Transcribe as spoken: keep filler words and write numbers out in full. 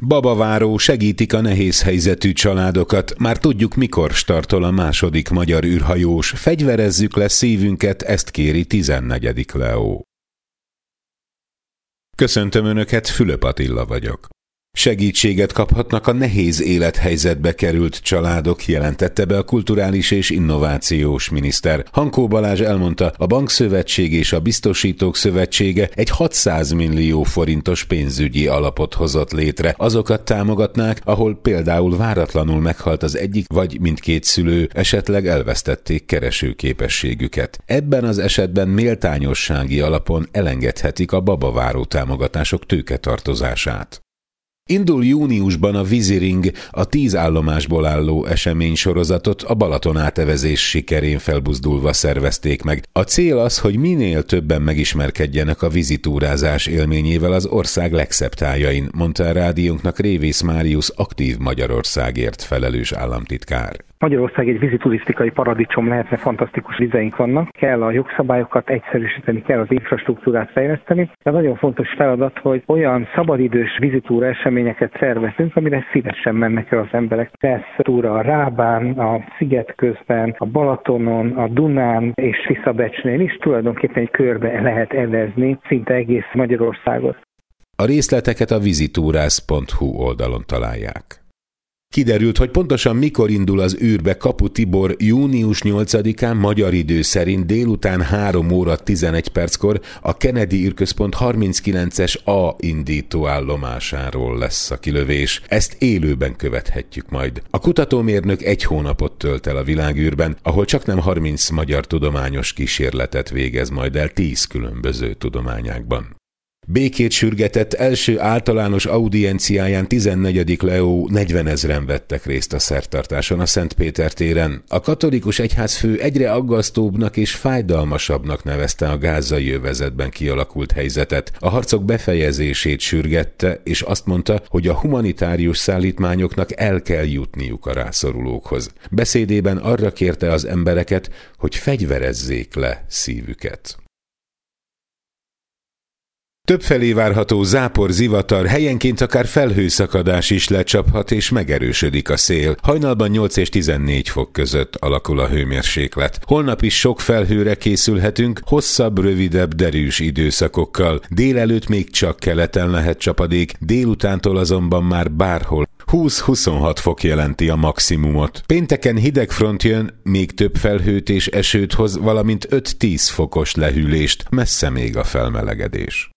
Babaváró, segítik a nehéz helyzetű családokat. Már tudjuk, mikor startol a második magyar űrhajós. Fegyverezzük le szívünket, ezt kéri tizennegyedik Leó. Köszöntöm Önöket, Fülöp Attila vagyok. Segítséget kaphatnak a nehéz élethelyzetbe került családok, jelentette be a Kulturális és Innovációs Miniszter. Hankó Balázs elmondta, a Bankszövetség és a Biztosítók Szövetsége egy hatszáz millió forintos pénzügyi alapot hozott létre. Azokat támogatnák, ahol például váratlanul meghalt az egyik vagy mindkét szülő, esetleg elvesztették keresőképességüket. Ebben az esetben méltányossági alapon elengedhetik a babaváró támogatások tőketartozását. Indul júniusban a Víziring, a tíz állomásból álló eseménysorozatot a Balaton átevezés sikerén felbuzdulva szervezték meg. A cél az, hogy minél többen megismerkedjenek a vízitúrázás élményével az ország legszebb tájain, mondta a rádiónknak Révész Máriusz aktív Magyarországért felelős államtitkár. Magyarország egy víziturisztikai paradicsom lehetne, fantasztikus vizeink vannak. Kell a jogszabályokat egyszerűsíteni, kell az infrastruktúrát fejleszteni. De nagyon fontos feladat, hogy olyan szabadidős vízitúra eseményeket szervezünk, amire szívesen mennek el az emberek. Lesz túra a Rábán, a Szigetközben, a Balatonon, a Dunán és Tiszabecsnél is tulajdonképpen egy körbe lehet evezni szinte egész Magyarországot. A részleteket a vízitúrász pont hu oldalon találják. Kiderült, hogy pontosan mikor indul az űrbe Kapu Tibor június nyolcadikán magyar idő szerint délután három óra tizenegy perckor a Kennedy űrközpont harminckilences A indítóállomásáról lesz a kilövés. Ezt élőben követhetjük majd. A kutatómérnök egy hónapot tölt el a világűrben, ahol csaknem harminc magyar tudományos kísérletet végez majd el tíz különböző tudományágban. Békét sürgetett első általános audienciáján tizennegyedik Leó negyvenezren vettek részt a szertartáson a Szentpéter téren. A katolikus egyházfő egyre aggasztóbbnak és fájdalmasabbnak nevezte a gázai övezetben kialakult helyzetet. A harcok befejezését sürgette, és azt mondta, hogy a humanitárius szállítmányoknak el kell jutniuk a rászorulókhoz. Beszédében arra kérte az embereket, hogy fegyverezzék le szívüket. Többfelé várható zápor, zivatar, helyenként akár felhőszakadás is lecsaphat és megerősödik a szél. Hajnalban nyolc és tizennégy fok között alakul a hőmérséklet. Holnap is sok felhőre készülhetünk, hosszabb, rövidebb, derűs időszakokkal. Délelőtt még csak keleten lehet csapadék, délutántól azonban már bárhol húsz-huszonhat fok jelenti a maximumot. Pénteken hideg front jön, még több felhőt és esőt hoz, valamint öt-tíz fokos lehűlést, messze még a felmelegedés.